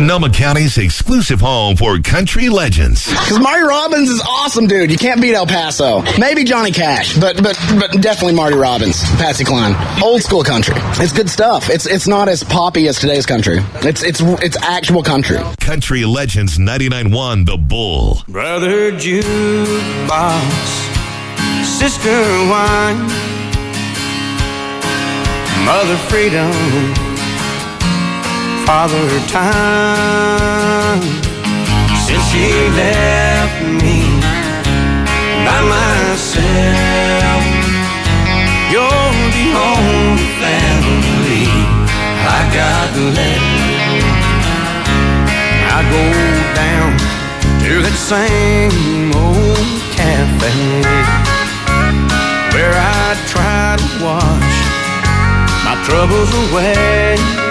Sonoma County's exclusive home for country legends. Because Marty Robbins is awesome, dude. You can't beat El Paso. Maybe Johnny Cash, but definitely Marty Robbins, Patsy Cline. Old school country. It's good stuff. It's not as poppy as today's country. It's actual country. Country Legends 99.1 The Bull. Brother Jukebox, Sister Wine, Mother Freedom, Father Time. Since she left me by myself, you're the only family I got left. I go down to that same old cafe where I try to wash my troubles away.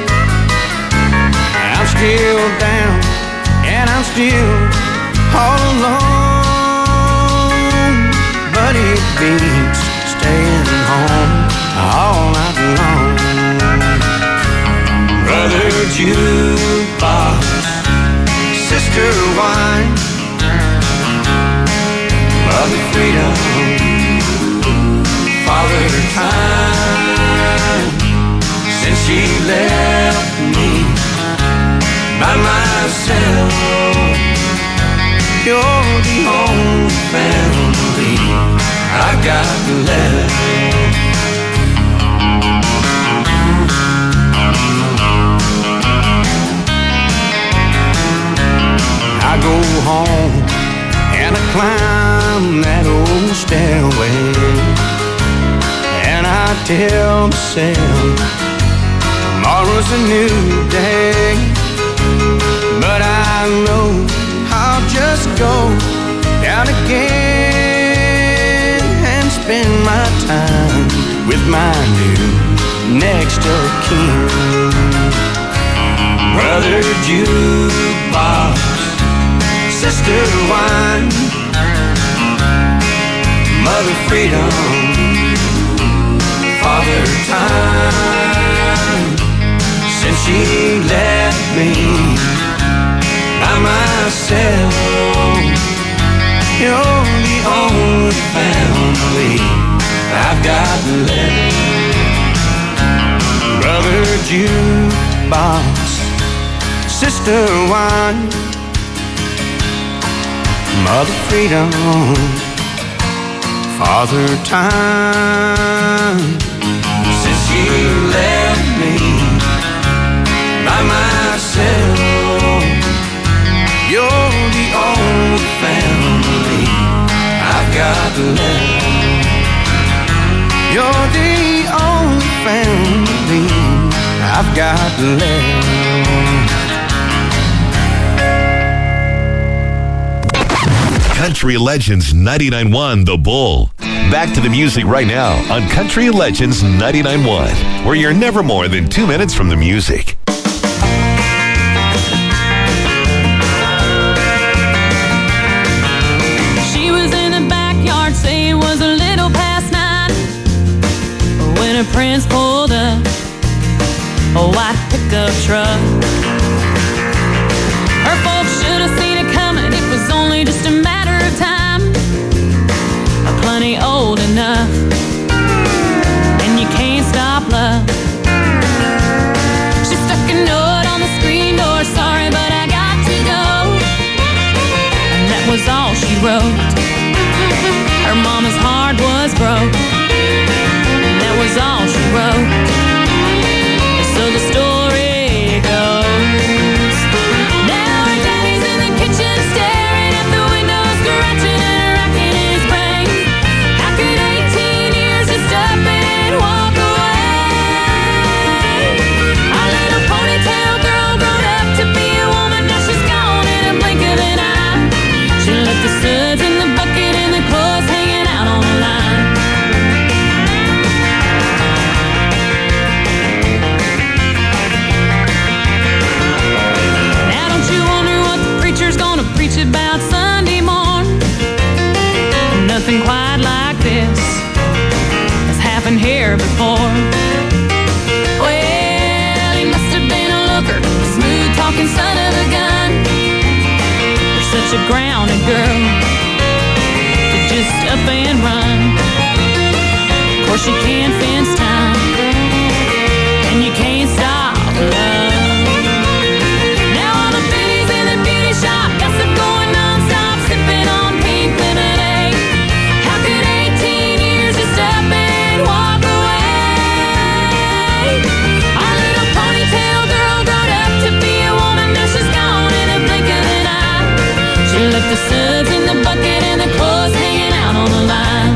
I'm still down and I'm still all alone, but it beats staying home all night long. Brother Jukebox, Sister Wine, Mother Freedom, Father Time. Since she left me by myself, you're the only family I got left. I go home and I climb that old stairway, and I tell myself tomorrow's a new day. But I know I'll just go down again and spend my time with my new next of kin. Brother Jukebox, Sister Wine, Mother Freedom, Father Time. Since she left me by myself, you're the only family I've got left. Brother Jukebox, Sister Wine, Mother Freedom, Father Time. Since she left me by myself, you're the only family I've got left. You're the only family I've got left. Country Legends 99.1 The Bull. Back to the music right now on Country Legends 99.1, where you're never more than 2 minutes from the music. She was in the backyard, say it was a little past 9, when her prince pulled up a white pickup truck. Her folks should have seen it coming, it was only just a matter of time. Plenty old enough, and you can't stop love. She stuck a note on the screen door, sorry but I got to go. And that was all she wrote. Her mama's heart was broke, and that was all she wrote. So the story goes, now her daddy's in the kitchen staring at the window, scratching and racking his brain. How could 18 years just up and walk away? Our little ponytail girl grown up to be a woman, now she's gone in a blink of an eye. She left the suds in the bucket and the clothes hanging out on the line. Now don't you wonder what the preacher's gonna preach about Sunday morn? Nothing quite like this has happened here before. Well, he must have been a looker, a smooth talking son of a gun. such a grounded girl to just up and run. Of course you can't fence time, and you can't stop love. Now all the biddies in the beauty shop gossip going non-stop, sipping on pink lemonade. How could 18 years just up and walk away? Our little ponytail girl grown up to be a woman, now she's gone in a blink of an eye. She left the suds in the bucket and the clothes hanging out on the line.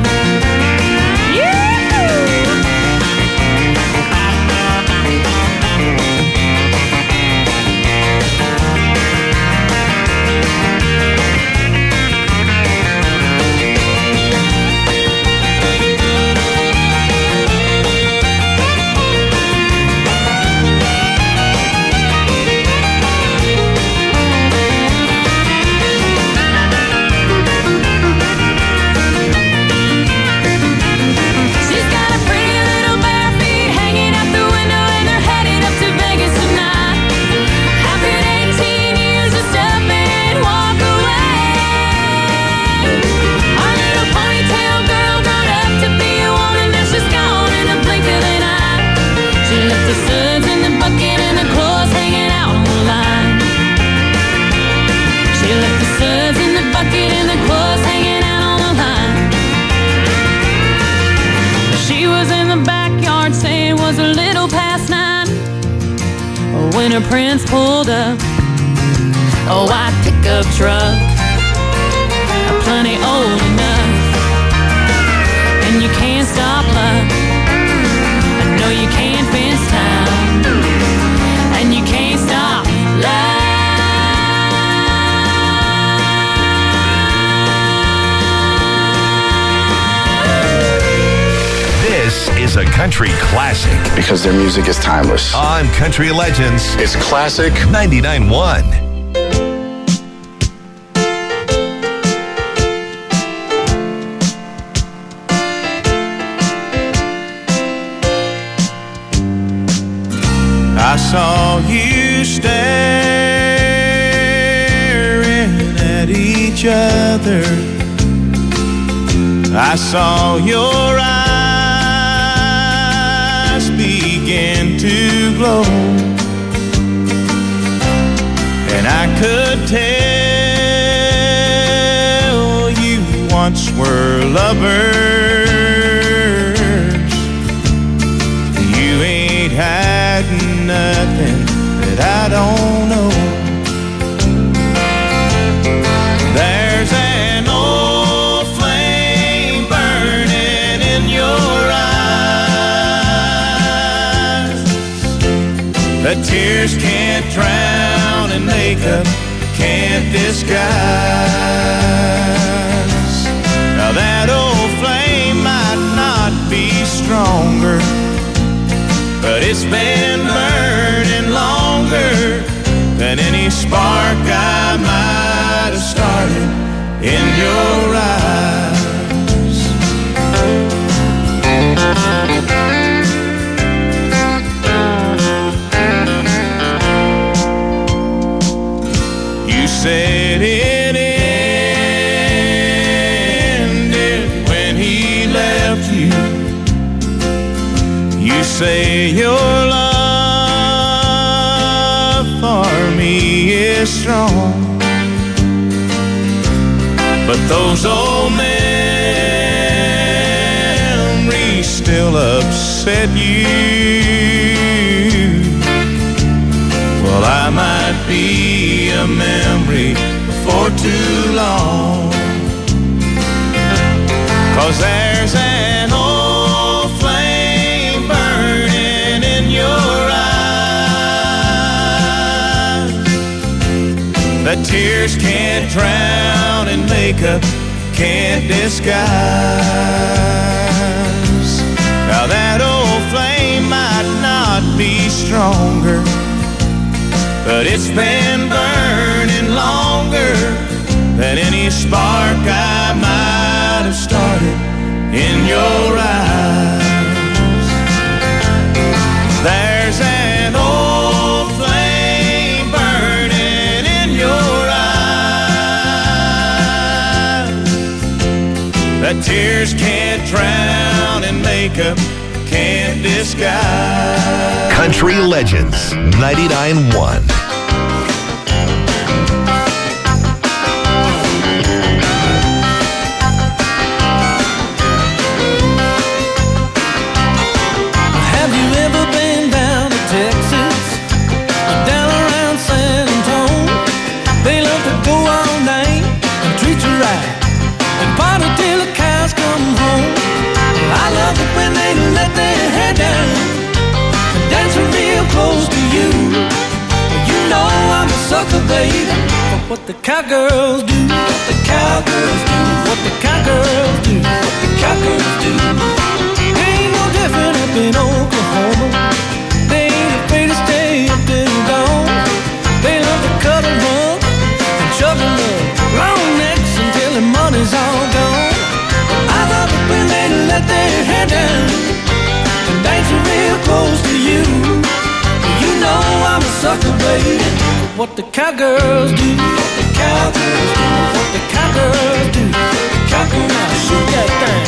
When her prince pulled up a white pickup truck, plenty old enough, and you can't stop love. I know you can't fence time, and you can't stop love. This is a country classic. Because their music is timeless. On Country Legends. It's classic 99.1. I saw you staring at each other. I saw your eyes begin to glow, and I could tell you once were lovers. You ain't had nothing that I don't know. There's an old flame burning in your eyes that tears can't drown and makeup can't disguise. Now that old flame might not be stronger, but it's been burning longer than any spark I might have started in your eyes. You said it ended when he left you. You say your love for me is strong, but those old memories still upset you. Well, I might be a memory for too long, 'cause there's an old flame burning in your eyes that tears can't drown and makeup can't disguise. Now that old flame might not be stronger, but it's been burning longer than any spark I might have started in your eyes. There's an old flame burning in your eyes that tears can't drown and makeup can't disguise. Country Legends 99.1. Have you ever been down to Texas, down around San Antonio? They love to go all night and treat you right and party till the cows come home. I love it when they let their hair down and dance real close to you. You know I'm a sucker, baby, for what the cowgirls do. What the cowgirls do. What the cowgirls do. What the cowgirls do. Ain't no different up in Oklahoma. They ain't afraid to stay up till dawn. They love to cuddle up and juggle up long necks until the money's all gone. I love it when they let their hair down and dance real close to you. You know I'm a sucker, baby, for what the cowgirls do. What the cowgirls do. What the cowgirls do. The cowgirls now shoot that thing.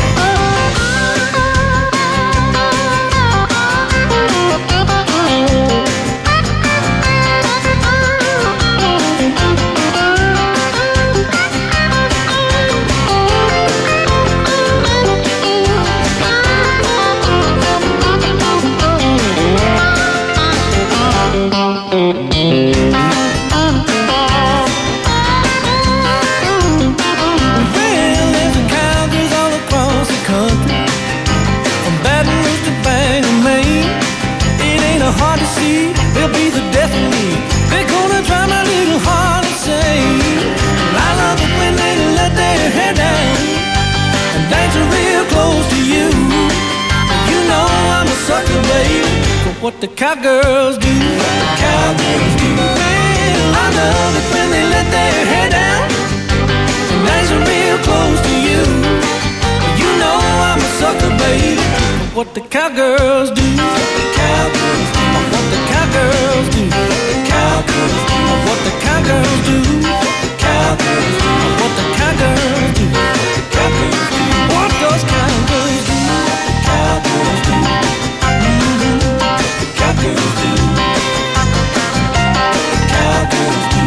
They'll be the death of me. They're gonna try my little heart insane. I love it when they let their hair down and dance real close to you. You know I'm a sucker, baby, for what the cowgirls do. What the cowgirls do. Well, I love it when they let their hair down and dance real close to you. You know I'm a sucker, baby, for what the cowgirls do. What the cowgirls do. What the cowgirls do. What the cowgirls do. What the cowgirls do. What the cowgirls do. What the cowgirls do. What the cowgirls do. What those cowgirls do. What the cowgirls do. What the cowgirls do. What the cowgirls do.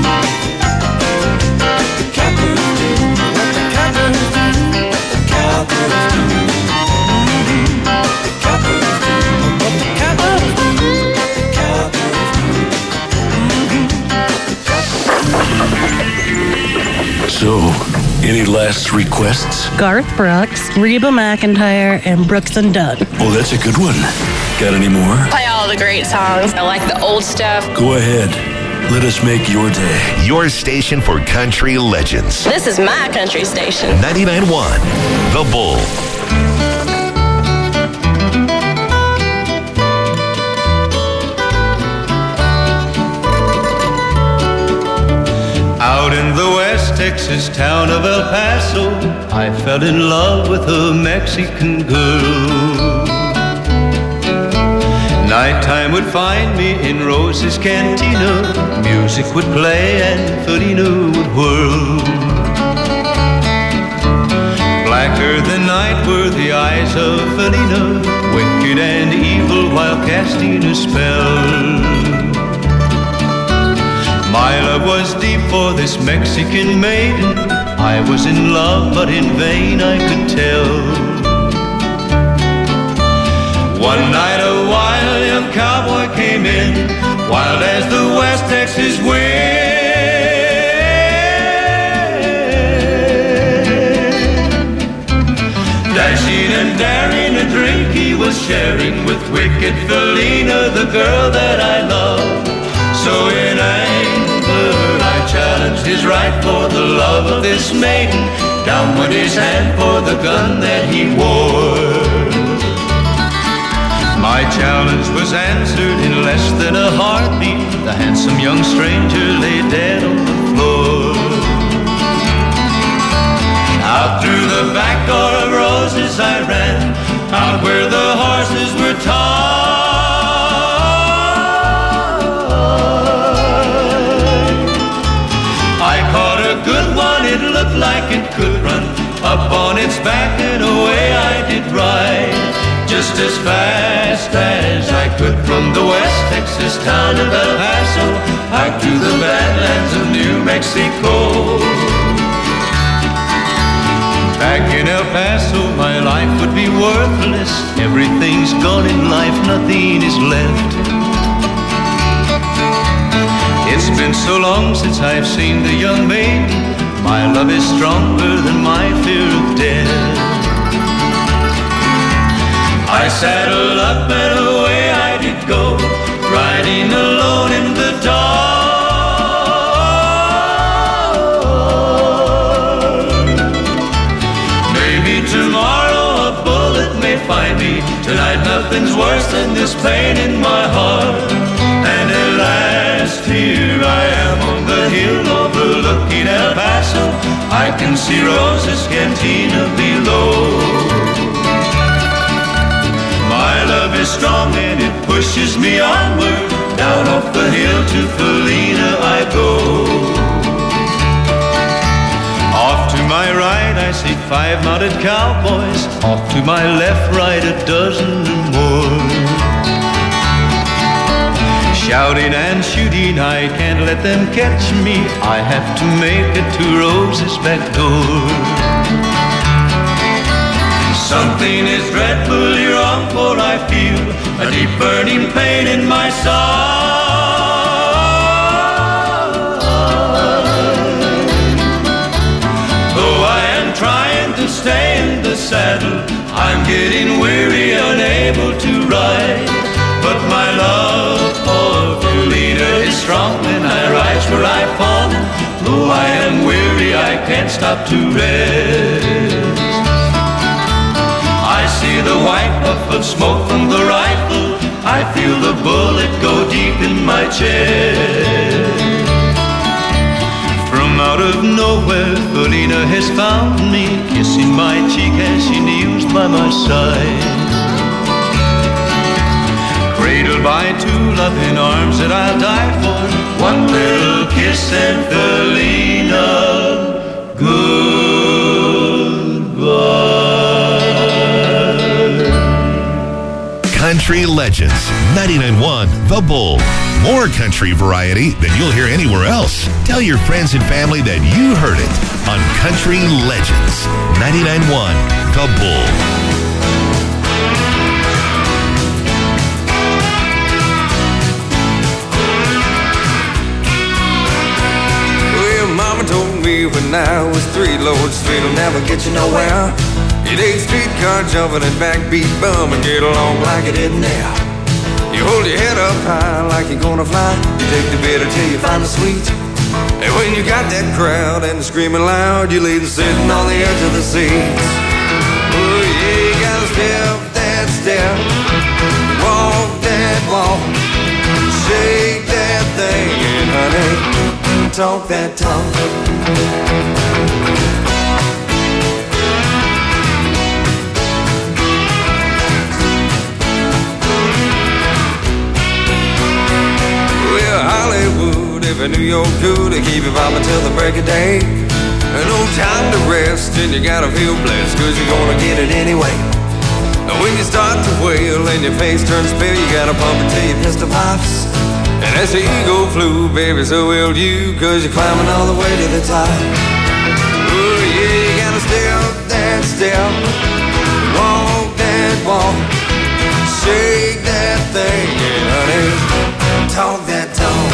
The cowgirls do. What the cowgirls do. What the cowgirls do. The cowgirls do. What the cowgirls do. So, any last requests? Garth Brooks, Reba McEntire, and Brooks and Dunn. Oh, that's a good one. Got any more? Play all the great songs. I like the old stuff. Go ahead. Let us make your day. Your station for country legends. This is my country station. 99.1 The Bull. Out in the West Texas town of El Paso, I fell in love with a Mexican girl. Nighttime would find me in Rose's Cantina. Music would play and Felina would whirl. Blacker than night were the eyes of Felina, wicked and evil while casting a spell. My love was deep for this Mexican maiden. I was in love, but in vain I could tell. One night a wild young cowboy came in, wild as the West Texas wind. Dashing and daring, a drink he was sharing with wicked Felina, the girl that I love. So in anger I challenged his right for the love of this maiden. Down went his hand for the gun that he wore. My challenge was answered in less than a heartbeat. The handsome young stranger lay dead on the floor. Out through the back door of Roses I ran, out where the horses were tied. I caught a good one, it looked like it could run. Up on its back trip from the West Texas town of El Paso back to the badlands of New Mexico. Back in El Paso, my life would be worthless. Everything's gone in life, nothing is left. It's been so long since I've seen the young maiden. My love is stronger than my fear of death. I saddled up and away I did go, riding alone in the dark. Maybe tomorrow a bullet may find me. Tonight nothing's worse than this pain in my heart. And at last here I am on the hill overlooking El Paso. I can see Rosa's cantina below. My love is strong and it pushes me onward. Down off the hill to Felina I go. Off to my right I see 5 mounted cowboys. Off to my left, right, a dozen or more. Shouting and shooting, I can't let them catch me. I have to make it to Rose's back door. Something is dreadfully wrong, for I feel a deep burning pain in my side. Though I am trying to stay in the saddle, I'm getting weary, unable to ride. But my love for Felina is strong, and I rise where I fall. Though I am weary, I can't stop to rest. I see the white puff of smoke from the rifle. I feel the bullet go deep in my chest. From out of nowhere, Felina has found me, kissing my cheek as she kneels by my side. Cradled by 2 loving arms that I'll die for. One little kiss and Felina, goodbye. Country Legends, 99.1 The Bull. More country variety than you'll hear anywhere else. Tell your friends and family that you heard it on Country Legends, 99.1 The Bull. Mama told me when I was 3, Lord, straight will never get you nowhere. You take streetcar jumping and backbeat bum and get along like it isn't there. You hold your head up high like you're gonna fly. You take the bitter till you find the sweet. And when you got that crowd and screaming loud, you leave them sitting on the edge of the seats. Oh yeah, you gotta step that step, walk that walk, shake that thing, and honey, talk that talk. Well, Hollywood, if I knew you could, to keep you vibing till the break of day. No time to rest, and you gotta feel blessed, 'cause you're gonna get it anyway. And when you start to wail and your face turns pale, you gotta pump it till your pistol pops. And as the ego flew, baby, so will you, 'cause you're climbing all the way to the top. Oh yeah, you gotta step that step, walk that walk, shake that thing, and honey, talk that talk.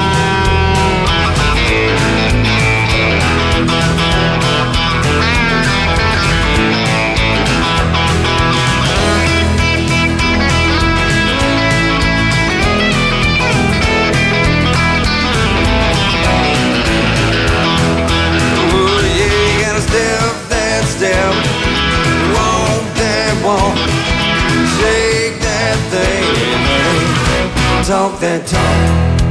Step, walk that walk, shake that thing, and talk that talk.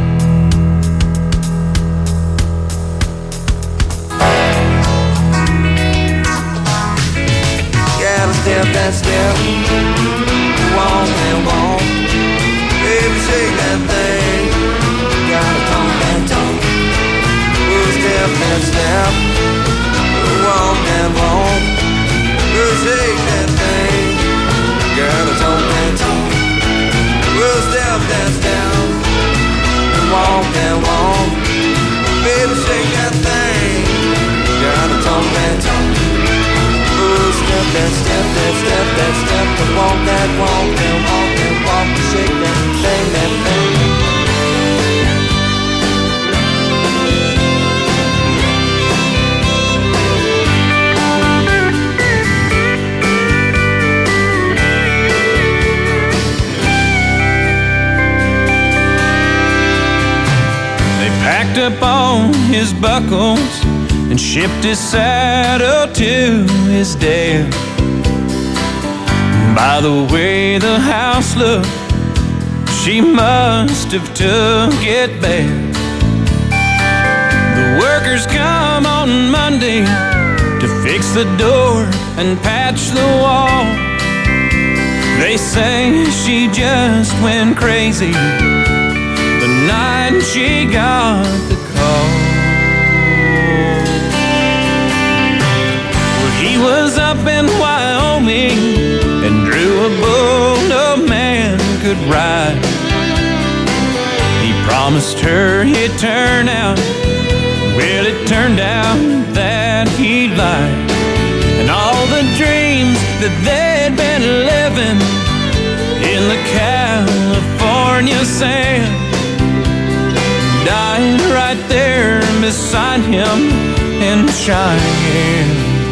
Gotta step that step, walk that walk, baby, shake that thing. Gotta talk that talk. We'll step that step, walk that walk, we'll shake that thing. Gotta talk that talk. We'll that step, that step, that step, and walk that walk, and walk and walk, and shake that thing, that thing. Packed up on his buckles and shipped his saddle to his dad. By the way the house looked, she must have took it bad. The workers come on Monday to fix the door and patch the wall. They say she just went crazy the night she got the call. Well, he was up in Wyoming and drew a bull no man could ride. He promised her he'd turn out. Well, it turned out that he lied. And all the dreams that they'd been living in the California sand died right there beside him in Cheyenne.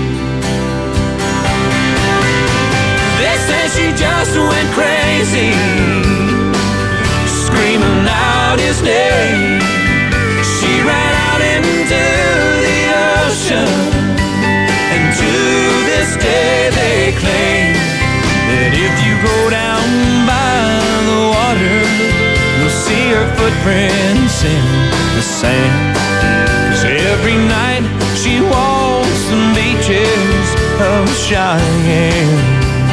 They say she just went crazy, screaming out his name. She ran out into the ocean, and to this day they claim that if you go down by the water, you'll see her footprints in the sand. 'Cause every night she walks the beaches of Cheyenne.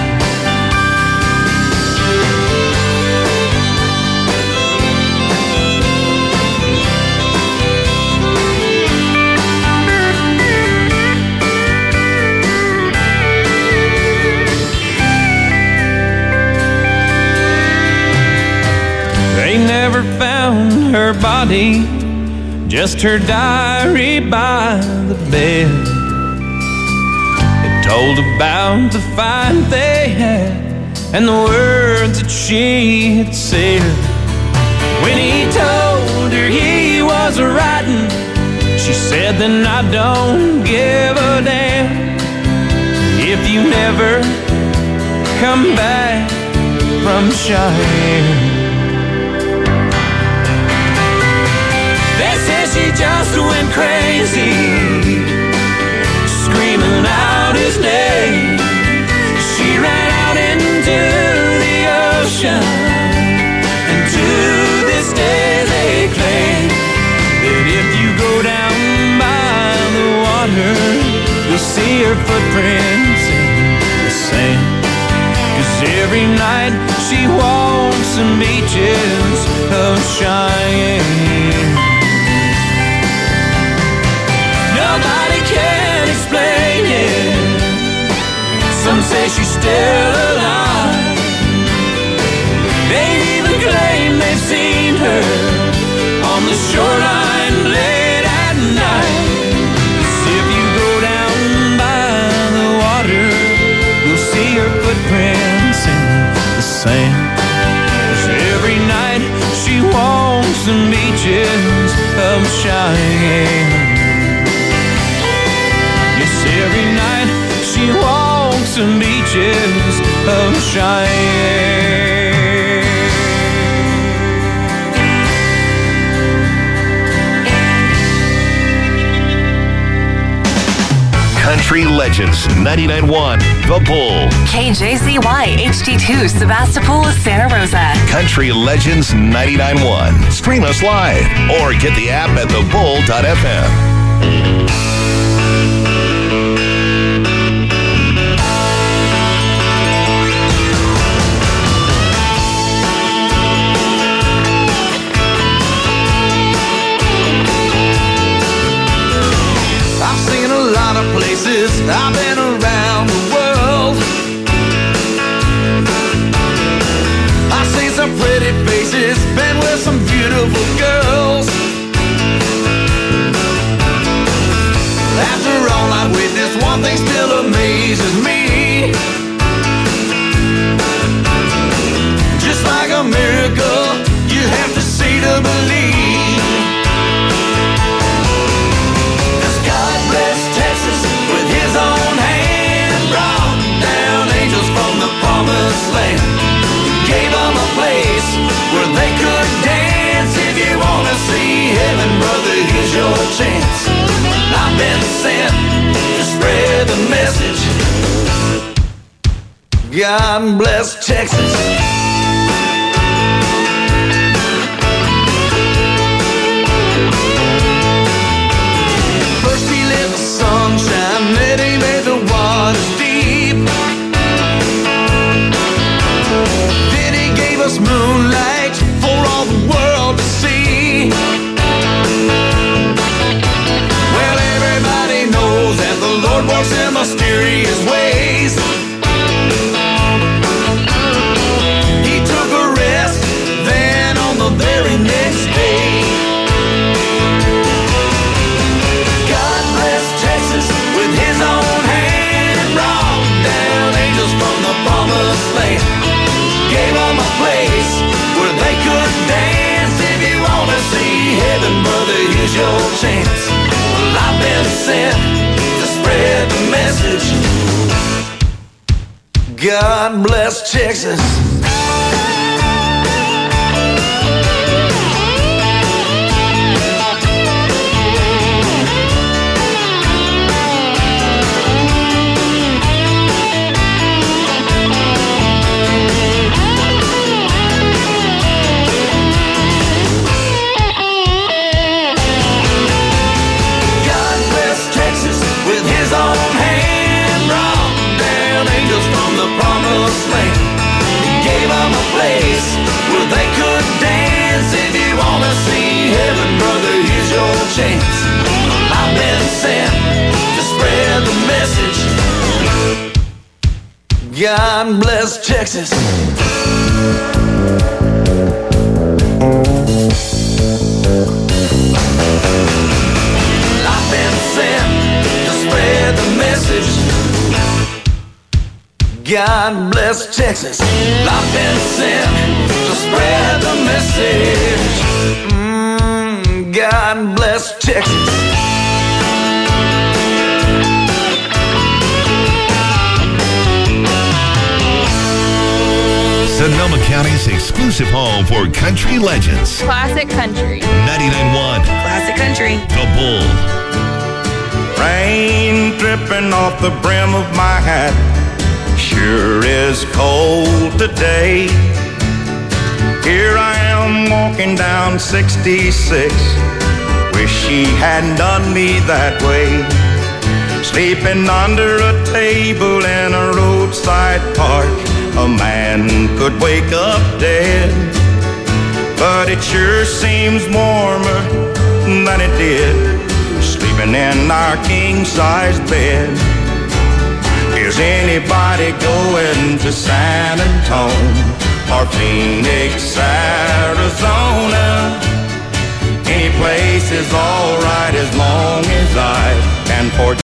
They never found her body, just her diary by the bed. It told about the fight they had and the words that she had said. When he told her he was writing, she said, then I don't give a damn if you never come back from Cheyenne. She just went crazy, screaming out his name. She ran out into the ocean, and to this day they claim that if you go down by the water, you'll see her footprints in the sand. 'Cause every night she walks the beaches of Cheyenne. Nobody can explain it. Some say she's still alive. They even claim they've seen her on the shoreline late at night. 'Cause if you go down by the water, you'll see her footprints in the sand. 'Cause every night she walks the beaches of Cheyenne. Every night she walks the beaches of Cheyenne. Country Legends 99.1 The Bull. KJZY HD2 Sebastopol, Santa Rosa. Country Legends 99.1. Stream us live or get the app at thebull.fm. Places I've been around the world. I've seen some pretty faces, been with some beautiful girls. After all I've witnessed, one thing still amazes me. God bless Texas. First he let the sunshine, then he made the waters deep. Then he gave us moonlight for all the world to see. Well, everybody knows that the Lord works in mysterious ways. He took a rest, then on the very next day, God bless Texas with his own hand, brought down angels from the promised land, gave them a place where they could dance. If you want to see heaven, brother, here's your chance. Well, I've been sent to spread the message. God bless Texas. Where they could dance. If you wanna see heaven, brother, here's your chance. I've been sent to spread the message. God bless Texas. I've been sent to spread the message. God bless Texas. I've been sent to spread the message. God bless Texas. Sonoma County's exclusive home for country legends. Classic country. 99.1 Classic country. The Bull. Rain dripping off the brim of my hat. Sure is cold today. Here I am walking down 66. Wish she hadn't done me that way. Sleeping under a table in a roadside park. A man could wake up dead. But it sure seems warmer than it did sleeping in our king-size bed. Is anybody going to San Antonio or Phoenix, Arizona? Any place is all right as long as I can forget.